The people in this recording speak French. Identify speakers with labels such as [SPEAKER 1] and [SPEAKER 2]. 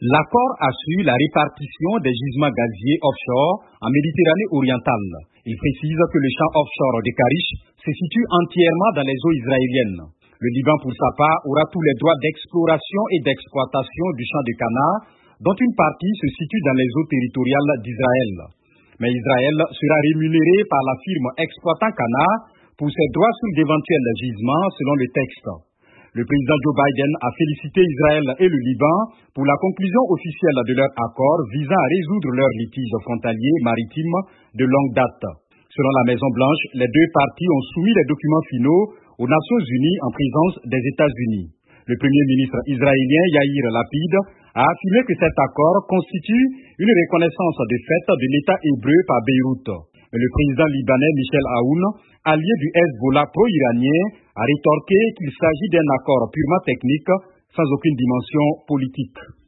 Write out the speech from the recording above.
[SPEAKER 1] L'accord assure la répartition des gisements gaziers offshore en Méditerranée orientale. Il précise que le champ offshore de Karish se situe entièrement dans les eaux israéliennes. Le Liban, pour sa part, aura tous les droits d'exploration et d'exploitation du champ de Canaan, dont une partie se situe dans les eaux territoriales d'Israël. Mais Israël sera rémunéré par la firme exploitant Canaan pour ses droits sur d'éventuels gisements selon le texte. Le président Joe Biden a félicité Israël et le Liban pour la conclusion officielle de leur accord visant à résoudre leurs litiges frontaliers maritimes de longue date. Selon la Maison-Blanche, les deux parties ont soumis les documents finaux aux Nations Unies en présence des États-Unis. Le premier ministre israélien Yair Lapid a affirmé que cet accord constitue une reconnaissance de fait de l'État hébreu par Beyrouth. Le président libanais Michel Aoun, allié du Hezbollah pro-iranien, a rétorqué qu'il s'agit d'un accord purement technique sans aucune dimension politique.